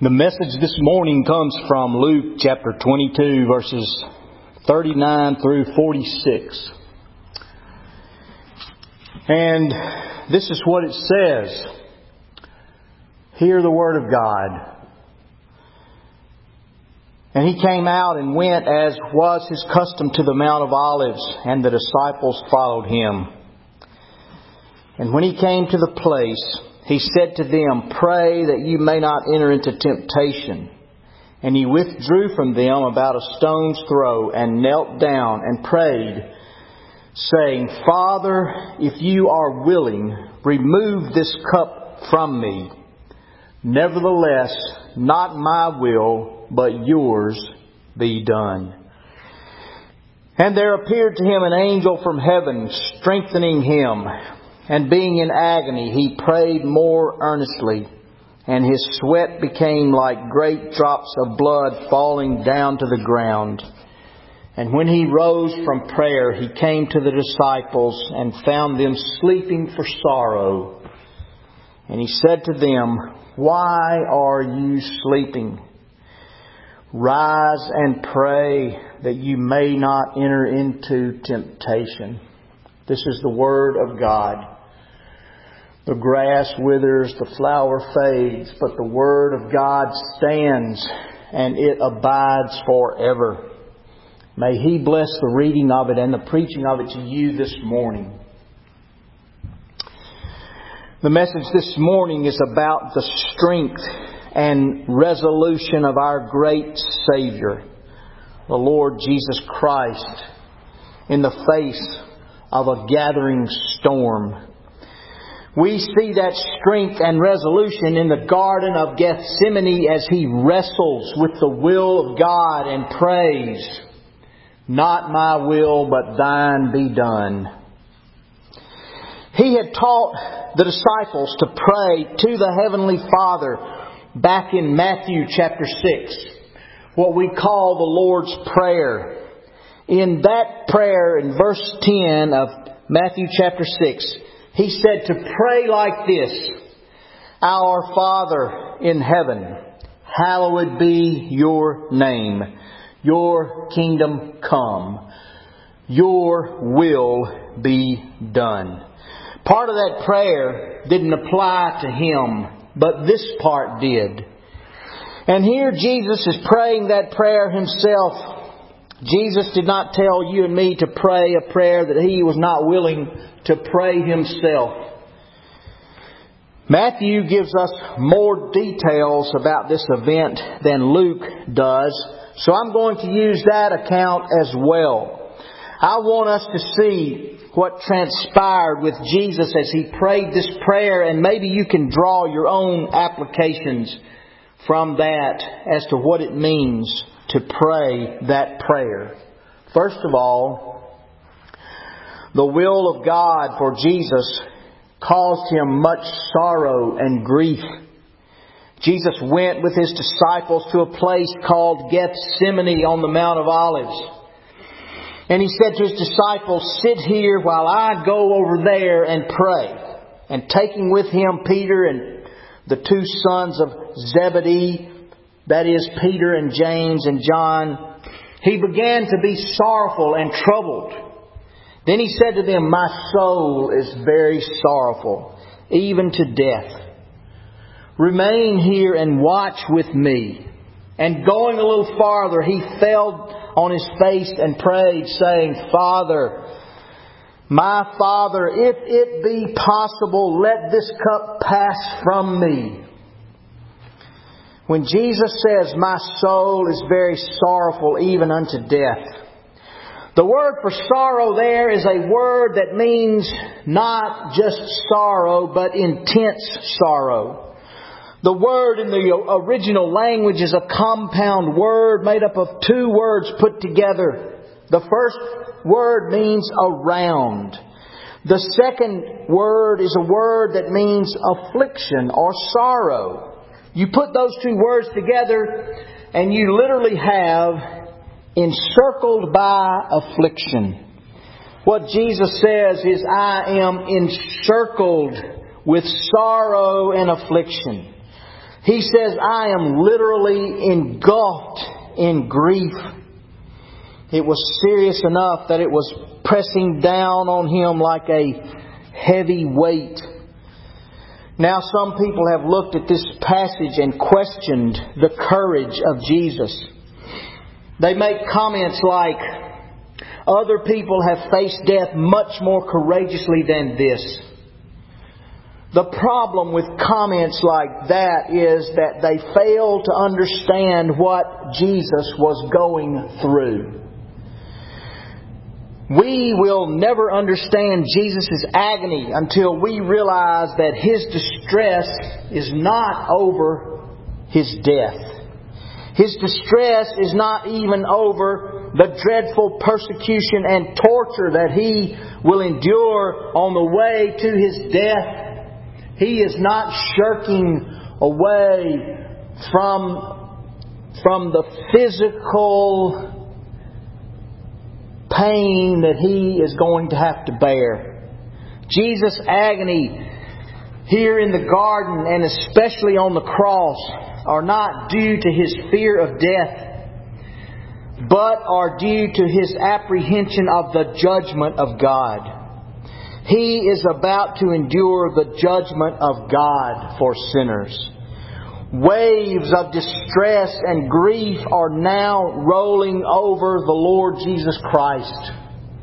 The message this morning comes from Luke chapter 22, verses 39 through 46. And this is what it says. Hear the word of God. And he came out and went, as was his custom, to the Mount of Olives, and the disciples followed him. And when he came to the place, he said to them, "Pray that you may not enter into temptation." And he withdrew from them about a stone's throw, and knelt down and prayed, saying, "Father, if you are willing, remove this cup from me. Nevertheless, not my will, but yours be done." And there appeared to him an angel from heaven, strengthening him. And being in agony, he prayed more earnestly, and his sweat became like great drops of blood falling down to the ground. And when he rose from prayer, he came to the disciples and found them sleeping for sorrow. And he said to them, "Why are you sleeping? Rise and pray that you may not enter into temptation." This is the word of God. The grass withers, the flower fades, but the word of God stands, and it abides forever. May He bless the reading of it and the preaching of it to you this morning. The message this morning is about the strength and resolution of our great Savior, the Lord Jesus Christ, in the face of a gathering storm. We see that strength and resolution in the Garden of Gethsemane as He wrestles with the will of God and prays, "Not my will, but thine be done." He had taught the disciples to pray to the Heavenly Father back in Matthew chapter 6, what we call the Lord's Prayer. In that prayer, in verse 10 of Matthew chapter 6, He said to pray like this: "Our Father in heaven, hallowed be your name. Your kingdom come. Your will be done." Part of that prayer didn't apply to Him, but this part did. And here Jesus is praying that prayer Himself. Jesus did not tell you and me to pray a prayer that He was not willing to pray Himself. Matthew gives us more details about this event than Luke does, so I'm going to use that account as well. I want us to see what transpired with Jesus as He prayed this prayer, and maybe you can draw your own applications from that as to what it means to pray that prayer. First of all, the will of God for Jesus caused Him much sorrow and grief. Jesus went with His disciples to a place called Gethsemane on the Mount of Olives. And He said to His disciples, "Sit here while I go over there and pray." And taking with Him Peter and the two sons of Zebedee, that is Peter and James and John, He began to be sorrowful and troubled. Then He said to them, "My soul is very sorrowful, even to death. Remain here and watch with me." And going a little farther, He fell on His face and prayed, saying, "Father, my Father, if it be possible, let this cup pass from me." When Jesus says, "My soul is very sorrowful, even unto death," the word for sorrow there is a word that means not just sorrow, but intense sorrow. The word in the original language is a compound word made up of two words put together. The first word means around. The second word is a word that means affliction or sorrow. You put those two words together and you literally have encircled by affliction. What Jesus says is, "I am encircled with sorrow and affliction." He says, I am literally engulfed in grief. It was serious enough that it was pressing down on him like a heavy weight. Now some people have looked at this passage and questioned the courage of Jesus. They make comments like, other people have faced death much more courageously than this. The problem with comments like that is that they fail to understand what Jesus was going through. We will never understand Jesus' agony until we realize that His distress is not over His death. His distress is not even over the dreadful persecution and torture that He will endure on the way to His death. He is not shirking away from the physical pain that He is going to have to bear. Jesus' agony here in the garden and especially on the cross are not due to His fear of death, but are due to His apprehension of the judgment of God. He is about to endure the judgment of God for sinners. Waves of distress and grief are now rolling over the Lord Jesus Christ.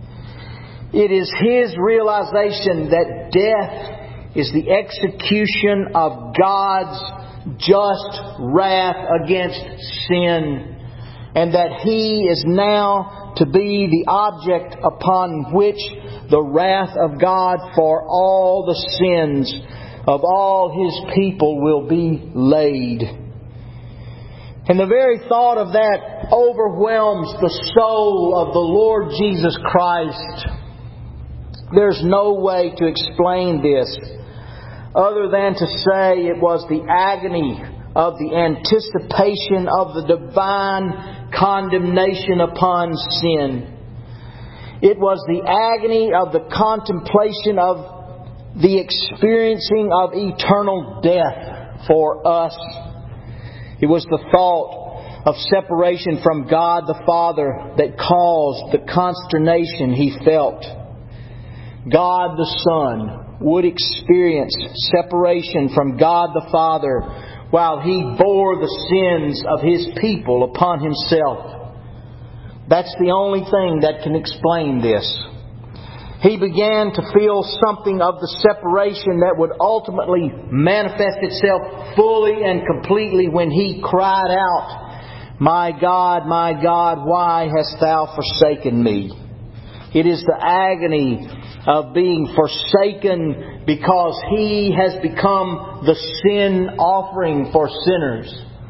It is His realization that death is the execution of God's just wrath against sin, and that He is now to be the object upon which the wrath of God for all the sins of all His people will be laid. And the very thought of that overwhelms the soul of the Lord Jesus Christ. There's no way to explain this other than to say it was the agony of the anticipation of the divine condemnation upon sin. It was the agony of the contemplation of the experiencing of eternal death for us. It was the thought of separation from God the Father that caused the consternation He felt. God the Son would experience separation from God the Father while He bore the sins of His people upon Himself. That's the only thing that can explain this. He began to feel something of the separation that would ultimately manifest itself fully and completely when He cried out, my God, why hast Thou forsaken me?" It is the agony of being forsaken because He has become the sin offering for sinners.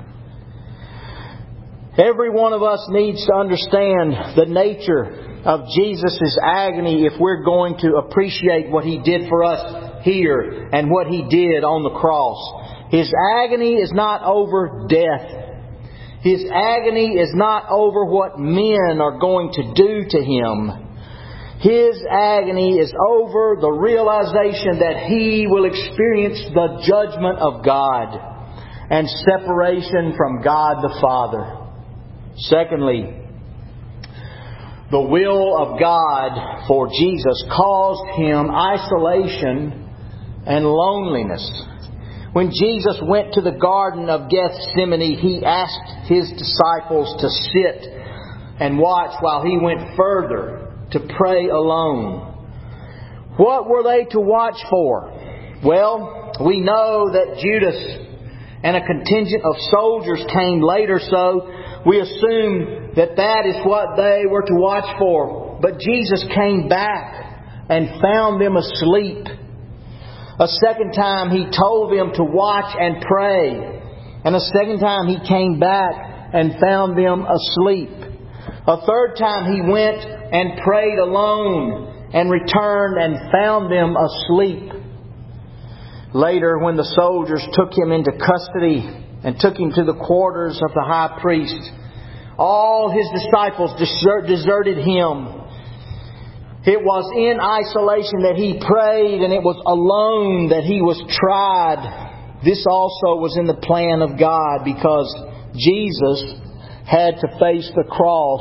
Every one of us needs to understand the nature of Jesus' agony if we're going to appreciate what He did for us here and what He did on the cross. His agony is not over death. His agony is not over what men are going to do to Him. His agony is over the realization that He will experience the judgment of God and separation from God the Father. Secondly, the will of God for Jesus caused Him isolation and loneliness. When Jesus went to the Garden of Gethsemane, He asked His disciples to sit and watch while He went further to pray alone. What were they to watch for? Well, we know that Judas and a contingent of soldiers came later, so we assume that is what they were to watch for. But Jesus came back and found them asleep. A second time He told them to watch and pray. And a second time He came back and found them asleep. A third time He went and prayed alone and returned and found them asleep. Later, when the soldiers took Him into custody and took Him to the quarters of the high priest, all His disciples deserted Him. It was in isolation that He prayed, and it was alone that He was tried. This also was in the plan of God because Jesus had to face the cross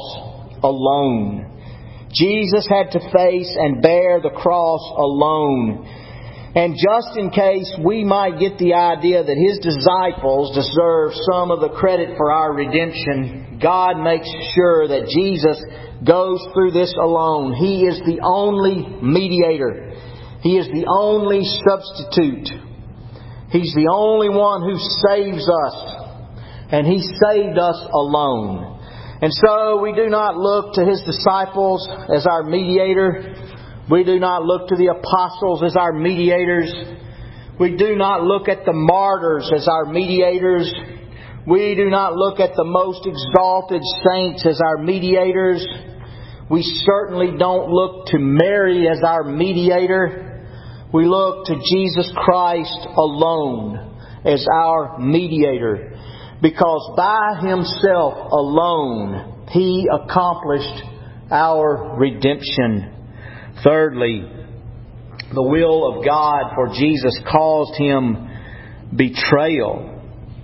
alone. Jesus had to face and bear the cross alone. And just in case we might get the idea that His disciples deserve some of the credit for our redemption, God makes sure that Jesus goes through this alone. He is the only mediator. He is the only substitute. He's the only one who saves us. And He saved us alone. And so we do not look to His disciples as our mediator. We do not look to the apostles as our mediators. We do not look at the martyrs as our mediators. We do not look at the most exalted saints as our mediators. We certainly don't look to Mary as our mediator. We look to Jesus Christ alone as our mediator. Because by Himself alone, He accomplished our redemption. Thirdly, the will of God for Jesus caused Him betrayal.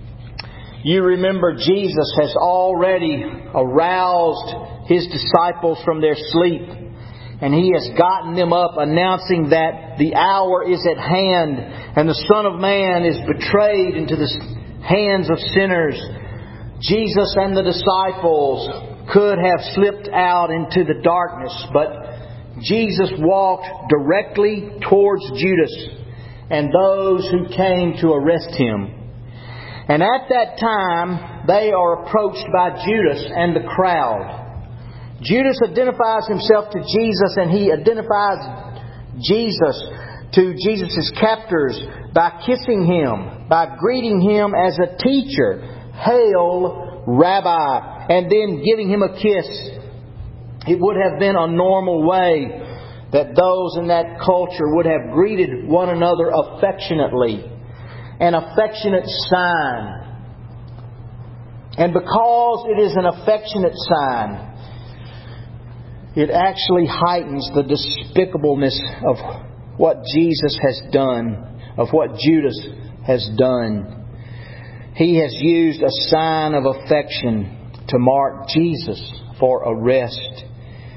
You remember Jesus has already aroused His disciples from their sleep. And He has gotten them up announcing that the hour is at hand and the Son of Man is betrayed into the hands of sinners. Jesus and the disciples could have slipped out into the darkness, but Jesus walked directly towards Judas and those who came to arrest Him. And at that time, they are approached by Judas and the crowd. Judas identifies himself to Jesus, and he identifies Jesus to Jesus' captors by kissing Him, by greeting Him as a teacher, "Hail, Rabbi," and then giving Him a kiss. It would have been a normal way that those in that culture would have greeted one another affectionately. An affectionate sign. And because it is an affectionate sign, it actually heightens the despicableness of what Jesus has done, of what Judas has done. He has used a sign of affection to mark Jesus for arrest.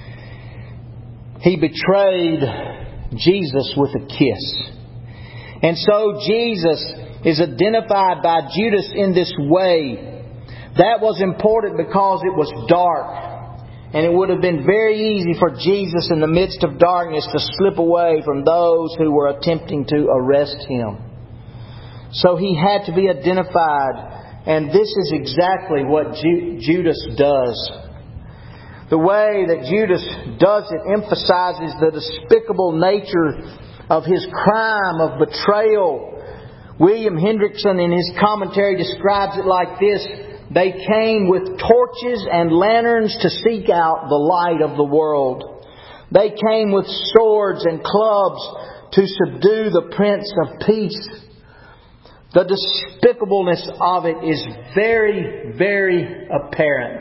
He betrayed Jesus with a kiss. And so Jesus is identified by Judas in this way. That was important because it was dark. And it would have been very easy for Jesus in the midst of darkness to slip away from those who were attempting to arrest Him. So He had to be identified. And this is exactly what Judas does. The way that Judas does it emphasizes the despicable nature of his crime of betrayal. William Hendrickson in his commentary describes it like this: they came with torches and lanterns to seek out the light of the world. They came with swords and clubs to subdue the Prince of Peace. The despicableness of it is very, very apparent.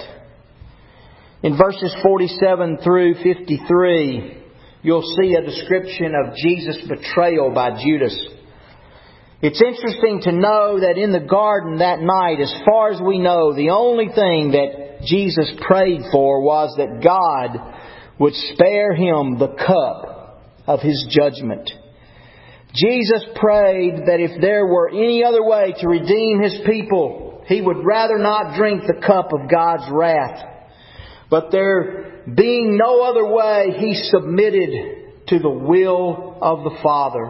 In verses 47 through 53, you'll see a description of Jesus' betrayal by Judas. It's interesting to know that in the garden that night, as far as we know, the only thing that Jesus prayed for was that God would spare Him the cup of His judgment. Jesus prayed that if there were any other way to redeem His people, He would rather not drink the cup of God's wrath. But there being no other way, He submitted to the will of the Father.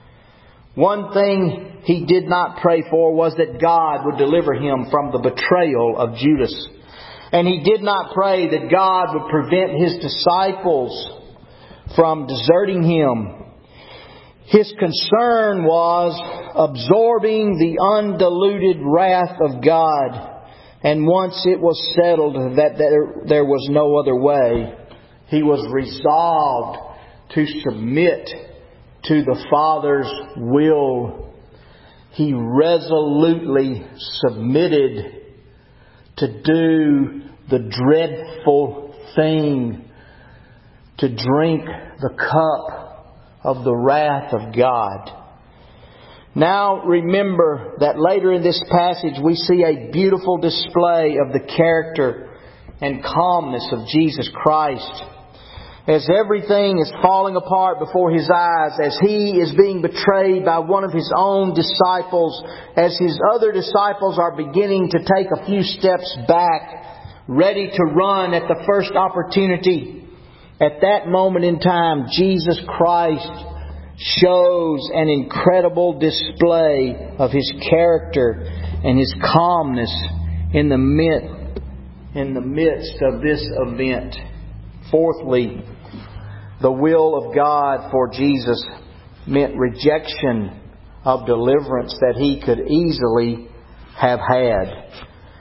One thing He did not pray for was that God would deliver Him from the betrayal of Judas. And He did not pray that God would prevent His disciples from deserting Him. His concern was absorbing the undiluted wrath of God. And once it was settled that there was no other way, He was resolved to submit to the Father's will. He resolutely submitted to do the dreadful thing, to drink the cup of the wrath of God. Now remember that later in this passage we see a beautiful display of the character and calmness of Jesus Christ. As everything is falling apart before His eyes, as He is being betrayed by one of His own disciples, as His other disciples are beginning to take a few steps back, ready to run at the first opportunity, at that moment in time, Jesus Christ shows an incredible display of His character and His calmness in the midst of this event. Fourthly, the will of God for Jesus meant rejection of deliverance that He could easily have had.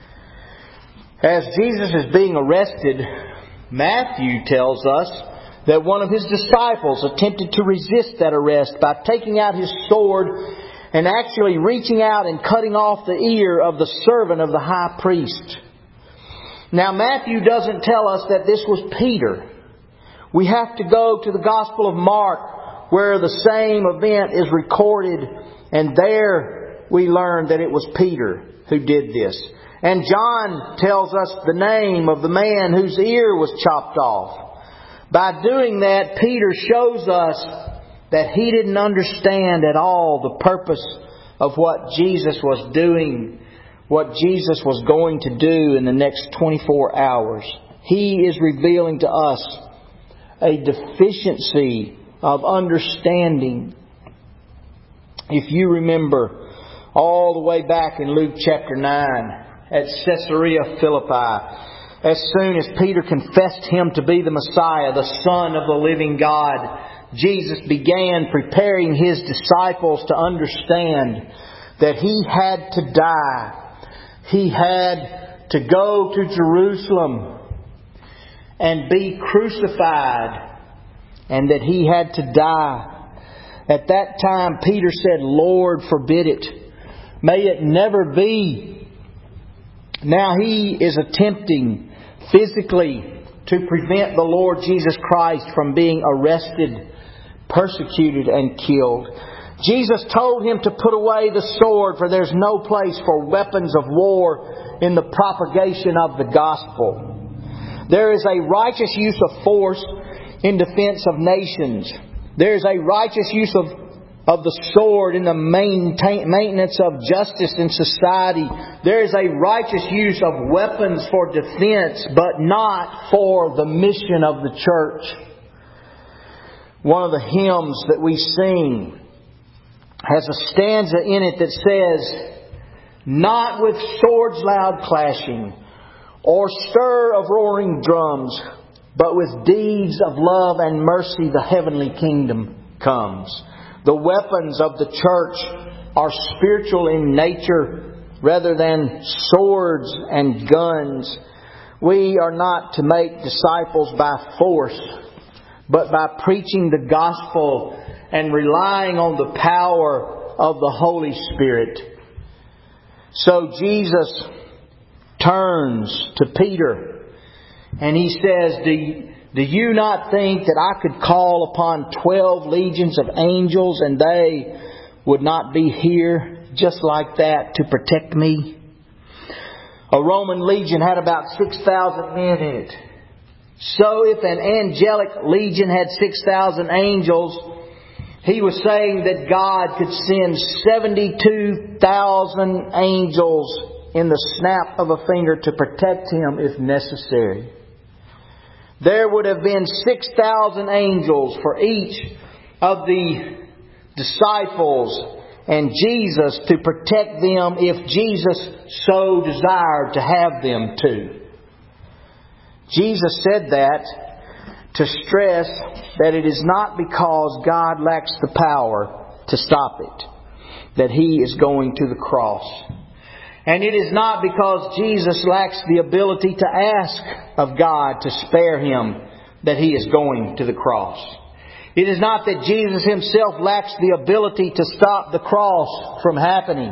As Jesus is being arrested, Matthew tells us that one of His disciples attempted to resist that arrest by taking out his sword and actually reaching out and cutting off the ear of the servant of the high priest. Now Matthew doesn't tell us that this was Peter. We have to go to the Gospel of Mark, where the same event is recorded, and there we learn that it was Peter who did this. And John tells us the name of the man whose ear was chopped off. By doing that, Peter shows us that he didn't understand at all the purpose of what Jesus was doing, what Jesus was going to do in the next 24 hours. He is revealing to us a deficiency of understanding. If you remember all the way back in Luke chapter 9 at Caesarea Philippi, as soon as Peter confessed Him to be the Messiah, the Son of the living God, Jesus began preparing His disciples to understand that He had to die. He had to go to Jerusalem and be crucified, and that He had to die. At that time, Peter said, "Lord, forbid it. May it never be." Now he is attempting physically to prevent the Lord Jesus Christ from being arrested, persecuted, and killed. Jesus told him to put away the sword, for there's no place for weapons of war in the propagation of the gospel. There is a righteous use of force in defense of nations. There is a righteous use of the sword in the maintenance of justice in society. There is a righteous use of weapons for defense, but not for the mission of the church. One of the hymns that we sing has a stanza in it that says, "Not with swords loud clashing, or stir of roaring drums, but with deeds of love and mercy the heavenly kingdom comes." The weapons of the church are spiritual in nature rather than swords and guns. We are not to make disciples by force, but by preaching the gospel and relying on the power of the Holy Spirit. So Jesus turns to Peter and He says, Do you not think that I could call upon 12 legions of angels and they would not be here just like that to protect me? A Roman legion had about 6,000 men in it. So if an angelic legion had 6,000 angels, he was saying that God could send 72,000 angels in the snap of a finger to protect him if necessary. There would have been 6,000 angels for each of the disciples and Jesus to protect them if Jesus so desired to have them to. Jesus said that to stress that it is not because God lacks the power to stop it that He is going to the cross. And it is not because Jesus lacks the ability to ask of God to spare Him that He is going to the cross. It is not that Jesus Himself lacks the ability to stop the cross from happening.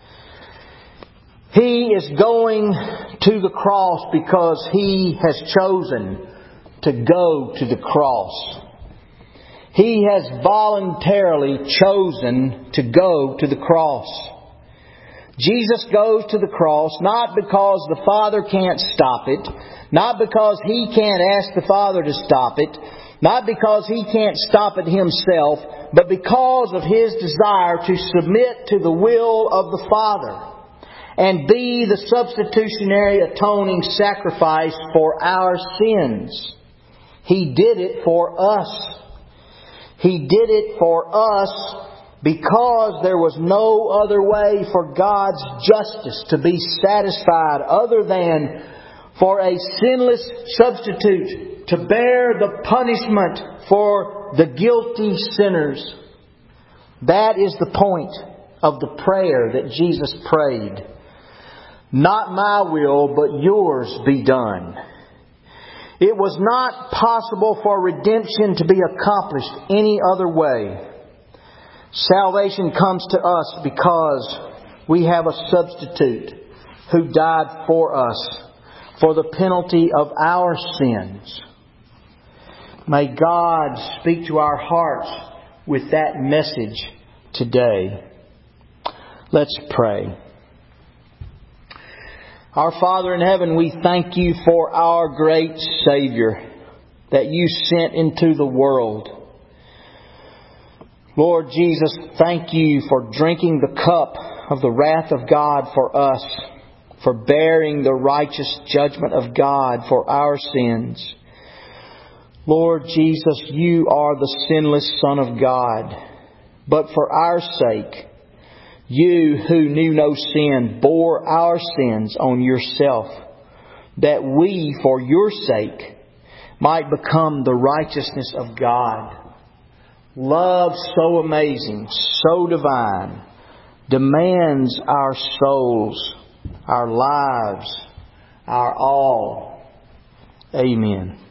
He is going to the cross because He has chosen to go to the cross. He has voluntarily chosen to go to the cross. Jesus goes to the cross not because the Father can't stop it, not because He can't ask the Father to stop it, not because He can't stop it Himself, but because of His desire to submit to the will of the Father and be the substitutionary atoning sacrifice for our sins. He did it for us. He did it for us because there was no other way for God's justice to be satisfied other than for a sinless substitute to bear the punishment for the guilty sinners. That is the point of the prayer that Jesus prayed. Not my will, but yours be done. It was not possible for redemption to be accomplished any other way. Salvation comes to us because we have a substitute who died for us for the penalty of our sins. May God speak to our hearts with that message today. Let's pray. Our Father in heaven, we thank You for our great Savior that You sent into the world. Lord Jesus, thank You for drinking the cup of the wrath of God for us, for bearing the righteous judgment of God for our sins. Lord Jesus, You are the sinless Son of God, but for our sake, You who knew no sin bore our sins on Yourself, that we, for Your sake, might become the righteousness of God. Love so amazing, so divine, demands our souls, our lives, our all. Amen.